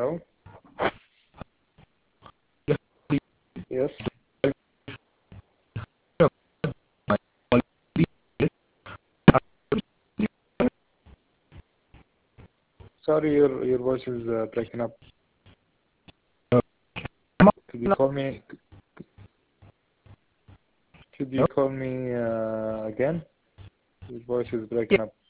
Hello? Yes? Sorry, your voice is breaking up. Could you call me? Could you call me again? Your voice is breaking up.